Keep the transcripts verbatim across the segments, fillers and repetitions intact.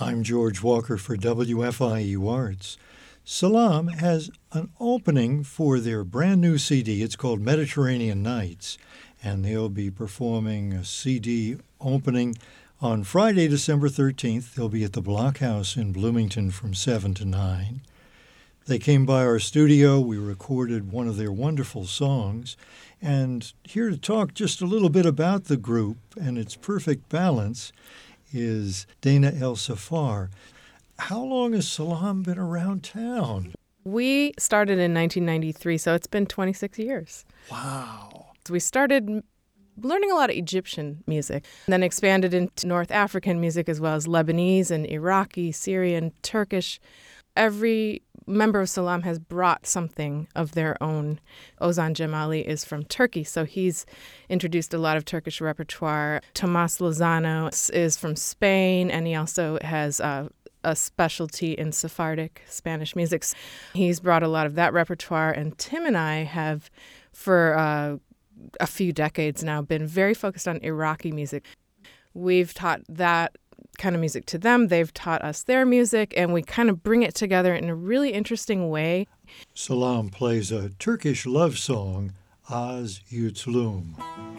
I'm George Walker for W F I U Arts. Salam has an opening for their brand new C D. It's called Mediterranean Nights, and they'll be performing a C D opening on Friday, December thirteenth. They'll be at the Blockhouse in Bloomington from seven to nine. They came by our studio. We recorded one of their wonderful songs. And here to talk just a little bit about the group and its perfect balance is Dana El Safar. How long has Salam been around town? We started in nineteen ninety-three, so it's been twenty-six years. Wow. So we started learning a lot of Egyptian music, and then expanded into North African music as well as Lebanese and Iraqi, Syrian, Turkish. Every member of Salam has brought something of their own. Ozan Jamali is from Turkey, so he's introduced a lot of Turkish repertoire. Tomas Lozano is from Spain, and he also has uh, a specialty in Sephardic Spanish music. He's brought a lot of that repertoire, and Tim and I have, for uh, a few decades now, been very focused on Iraqi music. We've taught that kind of music to them. They've taught us their music, and we kind of bring it together in a really interesting way. Salam plays a Turkish love song, Az Yüzlüm.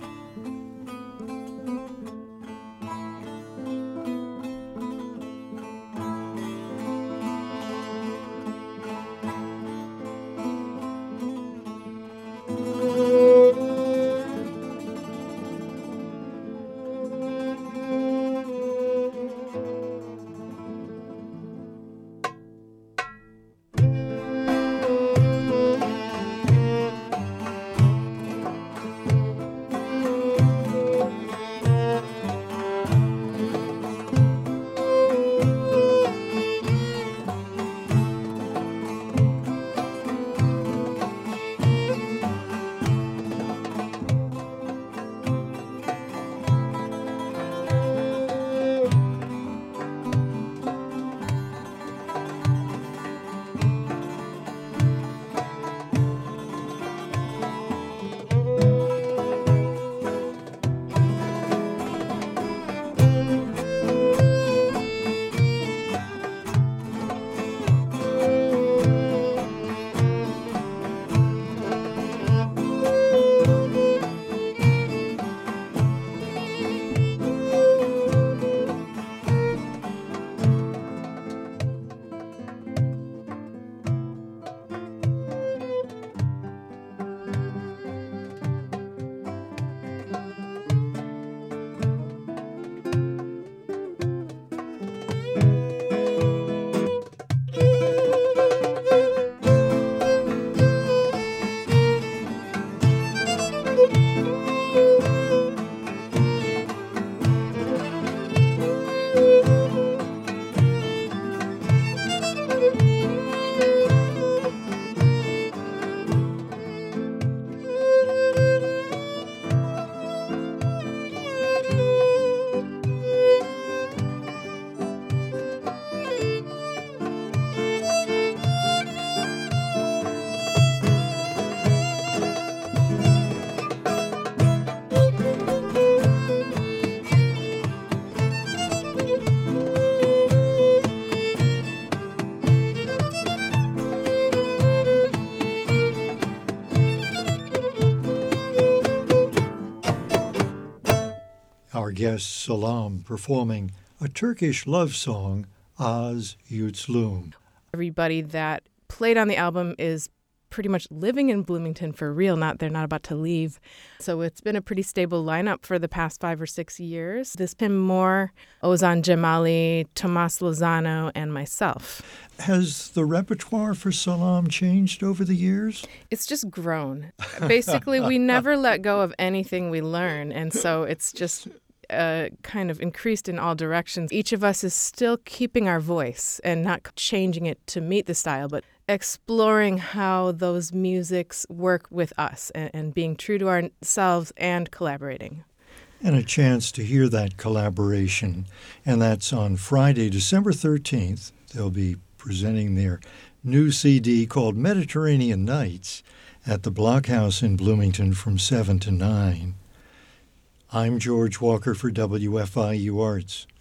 Our guest Salam performing a Turkish love song, Az Yüzlüm. Everybody that played on the album is pretty much living in Bloomington for real. Not they're not about to leave. So it's been a pretty stable lineup for the past five or six years. There's been more Ozan Jamali, Tomas Lozano, and myself. Has the repertoire for Salam changed over the years? It's just grown. Basically, we never let go of anything we learn, and so it's just Uh, kind of increased in all directions. Each of us is still keeping our voice and not changing it to meet the style, but exploring how those musics work with us and, and being true to ourselves and collaborating. And a chance to hear that collaboration. And that's on Friday, December thirteenth. They'll be presenting their new C D called Mediterranean Nights at the Blockhouse in Bloomington from seven to nine. I'm George Walker for W F I U Arts.